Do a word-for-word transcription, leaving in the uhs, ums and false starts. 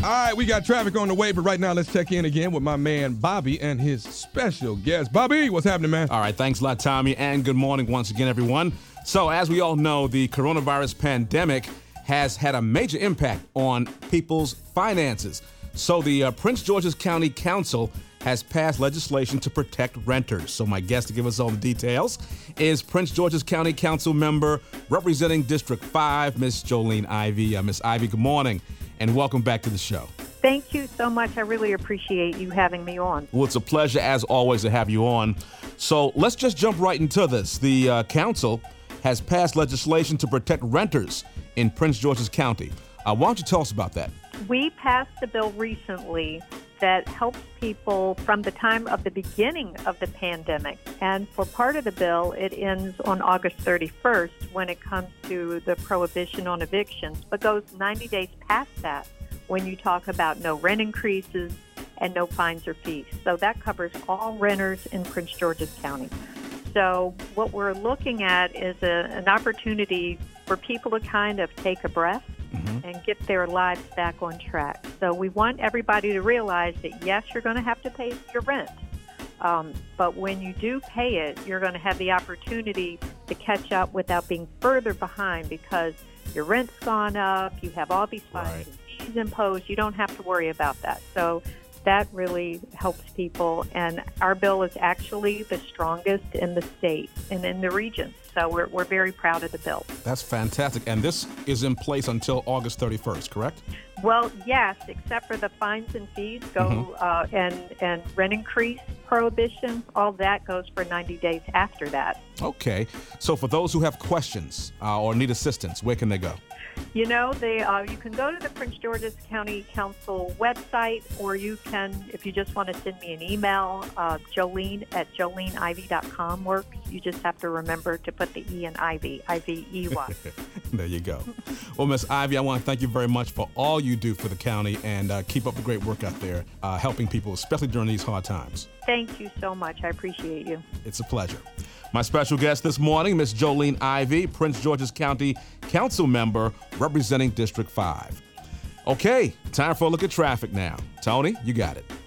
All right, we got traffic on the way, but right now let's check in again with my man Bobby and his special guest. Bobby, what's happening, man? All right, thanks a lot, Tommy, and good morning once again, everyone. So as we all know, the coronavirus pandemic has had a major impact on people's finances. So the uh, Prince George's County Council has passed legislation to protect renters. So my guest to give us all the details is Prince George's County Council member representing District five, Miss Jolene Ivey. Uh, Miss Ivey, good morning, and welcome back to the show. Thank you so much. I really appreciate you having me on. Well, it's a pleasure, as always, to have you on. So let's just jump right into this. The uh, council has passed legislation to protect renters in Prince George's County. Uh, why don't you tell us about that? We passed a bill recently that helps people from the time of the beginning of the pandemic. And for part of the bill, it ends on August thirty-first when it comes to the prohibition on evictions, but goes ninety days past that when you talk about no rent increases and no fines or fees. So that covers all renters in Prince George's County. So what we're looking at is a, an opportunity for people to kind of take a breath mm-hmm. and get their lives back on track. So we want everybody to realize that, yes, you're going to have to pay your rent. Um, but when you do pay it, you're going to have the opportunity to catch up without being further behind because your rent's gone up, you have all these fines Right. and fees imposed. You don't have to worry about that. So that really helps people, and our bill is actually the strongest in the state and in the region. So we're we're very proud of the bill. That's fantastic. And this is in place until August thirty-first, correct? Well, yes, except for the fines and fees go Mm-hmm. uh, and and rent increase prohibition. All that goes for ninety days after that. Okay. So for those who have questions uh, or need assistance, where can they go? You know, they uh, you can go to the Prince George's County Council website, or you can, if you just want to send me an email, uh, Jolene at jolene ivey dot com works. You just have to remember to put the E in Ivy, I V E Y. There you go. Well, Miss Ivey, I want to thank you very much for all you do for the county, and uh, keep up the great work out there, uh, helping people, especially during these hard times. Thank you so much. I appreciate you. It's a pleasure. My special guest this morning, Miss Jolene Ivey, Prince George's County Council member representing District five. Okay, time for a look at traffic now. Tony, you got it.